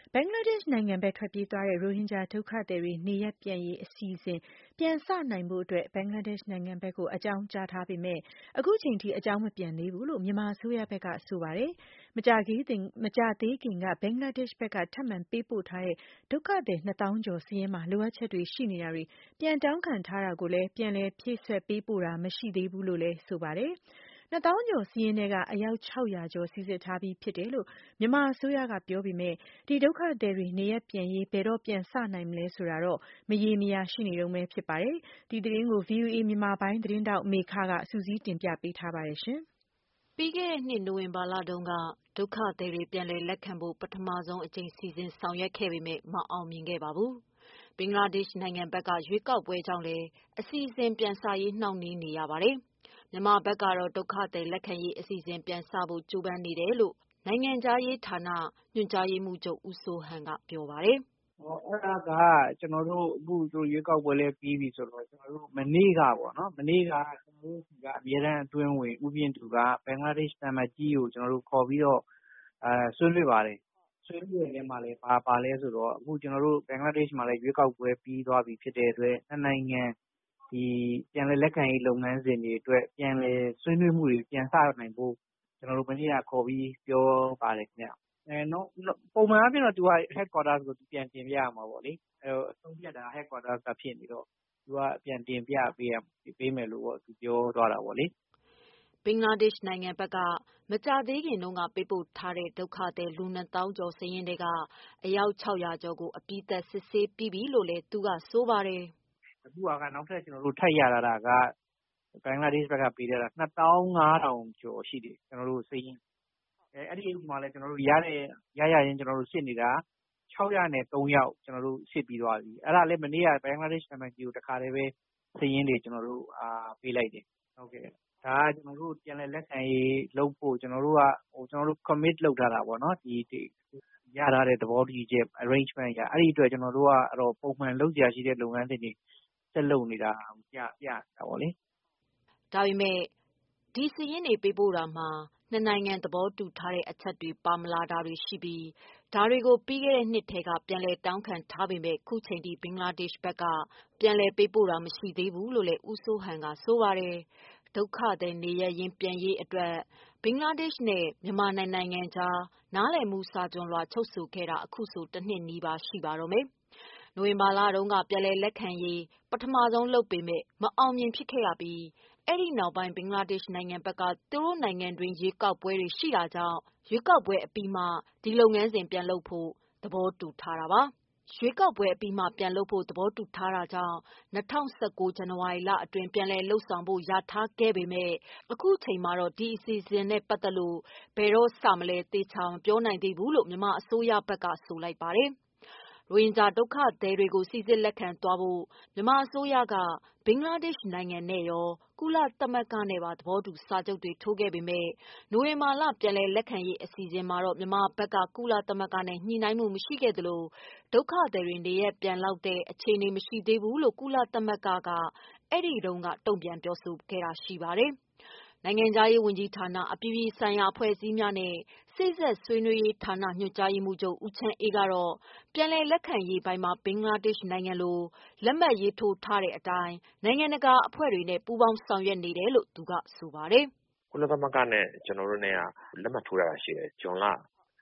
ဘင်္ဂလားဒေ့ရှ်နိုင်ငံဘက်ထွက်ပြေးသွားတဲ့ရိုဟင်ဂျာဒုက္ခသည်တွေနေရပ်ပြန်ရေးအစီအစဉ်ပြန်စနိုင်ဖို့အတွက်ဘင်္ဂလားဒေ့ရှ်နိုင်ငံဘက်ကိုအကြောင်းကြားထားပေမဲ့အခုချိန်ထိအကြောင်းမပြန်သေးဘူးလို့မြန်မာအစိုးရဘက်ကဆိုပါတယ်။မကြာသေးခင်ကဘင်္ဂလားဒေ့ရှ်ဘက်ကထပ်မံပေးပို့ထားတဲ့ဒုက္ခသည်2000ကျော်စာရင်းမှာလိုအပ်ချက်တွေရှိနေတာတွေပြန်တောင်းခံထားတာကိုလည်းပြန်လည်ဖြည့်ဆွက်ပေးပို့တာမရှိသေးဘူးလို့လည်းဆိုပါတယ်။2000ကျော်စာရင်းထဲကအယောက်600ကျော်စိစစ်ထားပြီးဖြစ်တယ်လို့မြန်မာအစိုးရကပြောပေမဲ့ဒီဒုက္ခသည်တွေနေရပ်ပြန်ရေးဘယ်တော့ပြန်စနိုင်မလဲဆိုတာတော့မရေမရာရှိနေတုန်းပဲဖြစ်ပါတယ်။ဒီသတင်းကို VOA မြန်မာပိုင်းသတင်းထောက်မေခကစူးစီးတင်ပြပေးထားပါတယ်ရှင်။ပြီးခဲ့တဲ့နှစ်နိုဝင်ဘာလတုန်းကဒုက္ခသည်တွေပြန်လည်လက်ခံဖို့ပထမဆုံးအကြိမ်စီစဉ်ဆောင်ရွက်ခဲ့ပေမဲ့မအောင်မြင်ခဲ့ပါဘူး။ဘင်္ဂလားဒေ့ရှ်နိုင်ငံဘက်ကရွေးကောက်ပွဲကြောင့်လည်းအစီအစဉ်ပြန်စရေးနှောင့်နှေးနေရပါတယ်။မြန်မာဘက်ကတော့ဒုက္ခသည်လက်ခံရေးအစီအစဉ်ပြန်စဖို့ကြိုးပမ်းနေတယ်လို့နိုင်ငံခြားရေးဌာနညွှန်ကြားရေးမှူးချုပ်ဦးစိုးဟန်ကပြောပါတယ်။ "အဲ့ဒါကကျွန်တော်တို့အခုရွေးကောက်ပွဲလည်းပြီးပြီဆိုတော့ကျွန်တော်တို့မနေ့ကပေါ့နော်မနေ့ကကျွန်တော်တို့ကအမြဲတမ်းအတွင်းဝင်ဦးပြင်းသူကဘင်္ဂလားဒေ့ရှ်သံအမတ်ကြီးကိုကျွန်တော်တို့ခေါ်ပြီးတော့ဆွေးနွေးပါတယ်။ဆွေးနွေးတဲ့နေရာမှာလည်းပါလဲဆိုတော့အခုကျွန်တော်တို့ဘင်္ဂလားဒေ့ရှ်မှာလည်းရွေးကောက်ပွဲပြီးသွားပြီဖြစ်တဲ့အတွက်နှစ်နိုင်ငံဒီပြန်လည်လက်ခံရေးလုပ်ငန်းစဉ်တွေအတွက်ပြန်လည်ဆွေးနွေးမှုတွေပြန်စနိုင်ဖို့ကျွန်တော်တို့မနေ့ကခေါ်ပြီးပြောပါတယ်ခင်ဗျ။ပုံမှန်အားဖြင့်တော့သူက headquarters ကိုပြန်တင်ပြရမှာပေါ့လေ။အဆုံးဖြတ်တာ headquarters ကဖြစ်နေတော့သူကပြန်တင်ပြပေးမယ်လို့သူပြောသွားတာပေါ့လေ။ဘင်္ဂလားဒေ့ရှ်နိုင်ငံဘက်ကမကြာသေးခင်တုန်းကပေးပို့ထားတဲ့ဒုက္ခသည်လူ2000ကျော်စာရင်းထဲကအယောက်600ကျော်ကိုအပြီးသတ်စစ်ဆေးပြီးပြီလို့လည်းသူကဆိုပါတယ်။အခုကနောက်ထပ်ကျွန်တော်တို့ထပ်ရတာကဘင်္ဂလားဒေ့ရှ်ဘက်ကပေးထားတာ25000ကျော်ရှိတယ်ကျွန်တော်တို့စာရင်းအဲ့ဒီမှာလည်းကျွန်တော်တို့ရရင်ကျွန်တော်တို့စစ်နေတာ603ယောက်ကျွန်တော်တို့စစ်ပြီးသွားပြီအဲ့ဒါလည်းမနေ့ကဘင်္ဂလားဒေ့ရှ်နိုင်ငံကြီးကိုတခါတည်းပဲစာရင်းတွေကျွန်တော်တို့ပေးလိုက်တယ်ဟုတ်ကဲ့ဒါကကျွန်တော်တို့ပြန်လည်လက်ခံရေးလုပ်ဖို့ကျွန်တော်တို့ commit လုပ်ထားတာပေါ့နော်ဒီရထားတဲ့သဘောတူညီချက် arrangement ရအဲ့ဒီအတွက်ကျွန်တော်တို့ကတော့ပုံမှန်လုပ်ကြရရှိတဲ့လုပ်ငန်းတွေဆက်လုပ်နေတာပြတာပေါ့လေဒါပေမဲ့ဒီစာရင်းတွေပေးပို့တာမှာနှစ်နိုင်ငံသဘောတူထားတဲ့အချက်တွေပါမလာတာတွေရှိပြီးဒါတွေကိုပြီးခဲ့တဲ့နှစ်ထဲကပြန်လည်တောင်းခံထားပေမဲ့ခုချိန်ထိဘင်္ဂလားဒေ့ရှ်ဘက်ကပြန်လည်ပေးပို့တာမရှိသေးဘူးလို့လည်းဦးစိုးဟန်ကဆိုပါတယ်။ဒုက္ခသည်နေရပ်ရင်းပြန်ရေးအတွက်ဘင်္ဂလားဒေ့ရှ်နဲ့မြန်မာနိုင်ငံကြားနားလည်မှုစာချွန်လွှာချုပ်ဆိုခဲ့တာအခုဆိုတစ်နှစ်နီးပါးရှိပါတော့မယ်။နိုဝင်ဘာလတုန်းကပြန်လည်လက်ခံရေးပထမဆုံးလုပ်ပေမဲ့မအောင်မြင်ဖြစ်ခဲ့ရပြီးအဲ့ဒီနောက်ပိုင်းဘင်္ဂလားဒေ့ရှ်နိုင်ငံဘက်ကသူတို့နိုင်ငံတွင်းရွေးကောက်ပွဲတွေရှိတာကြောင့်ရွေးကောက်ပွဲအပြီးမှဒီလုပ်ငန်းစဉ်ပြန်လုပ်ဖို့သဘောတူထားတာပါ။ရွေးကောက်ပွဲအပြီးမှပြန်လုပ်ဖို့သဘောတူထားတာကြောင့်2019ဇန်နဝါရီလအတွင်းပြန်လည်လုပ်ဆောင်ဖို့ရထားခဲ့ပေမဲ့အခုချိန်မှာတော့ဒီအစီအစဉ်နဲ့ပတ်သက်လို့ဘယ်တော့စမလဲသေချာမပြောနိုင်သေးဘူးလို့မြန်မာအစိုးရဘက်ကဆိုလိုက်ပါတယ်။ရိုဟင်ဂျာဒုက္ခသည်တွေကိုစိစစ်လက်ခံသွားဖို့မြန်မာအစိုးရကဘင်္ဂလားဒေ့ရှ်နိုင်ငံနဲ့ရောကုလသမဂ္ဂနဲ့ပါသဘောတူစာချုပ်တွေထိုးခဲ့ပေမဲ့နိုဝင်ဘာလပြန်လည်လက်ခံရေးအစီအစဉ်မှာတော့မြန်မာဘက်ကကုလသမဂ္ဂနဲ့ညှိနှိုင်းမှုမရှိခဲ့သလိုဒုက္ခသည်တွေနေရပ်ပြန်လောက်တဲ့အခြေအနေမရှိသေးဘူးလို့ကုလသမဂ္ဂကအဲ့ဒီတုန်းကတုံ့ပြန်ပြောဆိုခဲ့တာရှိပါတယ်။နိုင်ငံခြားရေးဝန်ကြီးဌာနအပြည်ပြည်ဆိုင်ရာအဖွဲ့အစည်းများနဲ့စေ့စပ်ဆွေးနွေးရေးဌာနညွှန်ကြားရေးမှူးချုပ်ဦးချမ်းအေးကတော့ပြန်လည်လက်ခံရေးပိုင်းမှာဘင်္ဂလားဒေ့ရှ်နိုင်ငံလိုလက်မှတ်ရေးထိုးထားတဲ့အတိုင်းနိုင်ငံတကာအဖွဲ့တွေနဲ့ပူးပေါင်းဆောင်ရွက်နေတယ်လို့သူကဆိုပါတယ်။ကုလသမဂ္ဂနဲ့ကျွန်တော်တို့နဲ့ကလက်မှတ်ထိုးရတာရှိတယ်ဇွန်လ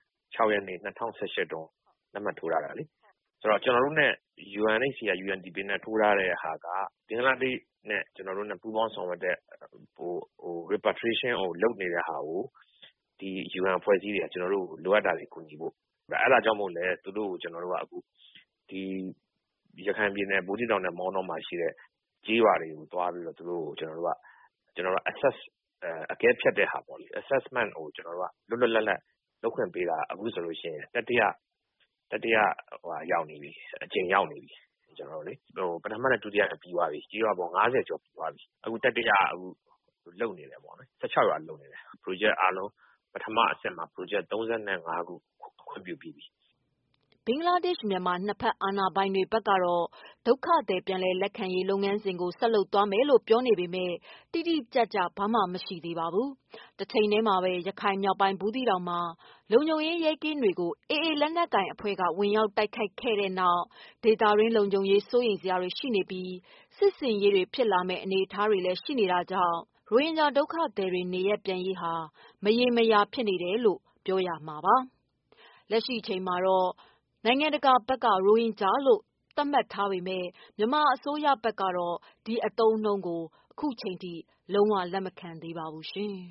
6ရက်နေ့2018တုန်းလက်မှတ်ထိုးရတာလေဆိုတော့ကျွန်တော်တို့နဲ့ UNHCR UNDP နဲ့ထိုးထားတဲ့ဟာကဘင်္ဂလားဒေ့ရှ်နဲ့ကျွန်တော်တို့နဲ့ပူးပေါင်းဆောင်ရွက်တဲ့repatriation ကိုလုပ်နေတဲ့ဟာကိုဒီ UN အဖွဲ့အစည်းတွေကကျွန်တော်တို့လိုအပ်တာတွေကူညီဖို့အဲ့ဒါကြောင့်မို့လဲသူတို့ကိုကျွန်တော်တို့ကအခုဒီရခိုင်ပြည်နယ်ဘူးတီတောင်နဲ့မောင်းတော့မှာရှိတဲ့ကြီးရွာတွေကိုတွားပြီးတော့သူတို့ကိုကျွန်တော်တို့ assess အကဲဖြတ်တဲ့ဟာပေါ့လေ assessment ကိုကျွန်တော်တို့ကလွတ်လွတ်လပ်လပ်လုပ်ခွင့်ပေးတာအခုဆိုလို့ရှိရင်တတိယရောက်နေပြီအချိန်ရောက်နေပြီကျွန်တော်တို့လေပထမနဲ့ဒုတိယပြီးသွားပြီကြီးရွာပေါင်း90ကျော်ပြီးသွားပြီအခုတတိယအခုလုပ်နေတယ်ပေါ့နော်16ရွာလုပ်နေတယ် project အားလုံးပထမအဆင့်မှာ project 35ခုခွင့်ပြုပြီးပြီဘဘင်္ဂလားဒေ့ရှ်မြန်မာနှစ်ဖက်အာဏာပိုင်တွေဘက်ကတော့ဒုက္ခသည်ပြန်လည်လက်ခံရေးလုပ်ငန်းစဉ်ကိုဆက်လုပ်သွားမယ်လို့ပြောနေပေမဲ့တိတိကျကျဘာမှမရှိသေးပါဘူး။တချိန်တည်းမှာပဲရခိုင်မြောက်ပိုင်းဘူးသီးတောင်မှာလုံခြုံရေးရဲကင်းတွေကို AA လက်နက်ကိုင်အဖွဲ့ကဝင်ရောက်တိုက်ခိုက်ခဲ့တဲ့နောက်ဒေသတွင်းလုံခြုံရေးစိုးရိမ်စရာတွေရှိနေပြီးစစ်ဆင်ရေးတွေဖြစ်လာမယ့်အနေအထားတွေလည်းရှိနေတာကြောင့်ရိုဟင်ဂျာဒုက္ခသည်တွေနေရပ်ပြန်ရေးဟာမရေမရာဖြစ်နေတယ်လို့ပြောရမှာပါ။လက်ရှိအချိန်မှာတော့နိုင်ငံတကာဘက်ကရိုဟင်ဂျာလို့သတ်မှတ်ထားပေမဲ့မြန်မာအစိုးရဘက်ကတော့ဒီအသုံးအနှုန်းကိုအခုချိန်ထိလုံးဝလက်မခံသေးပါဘူးရှင်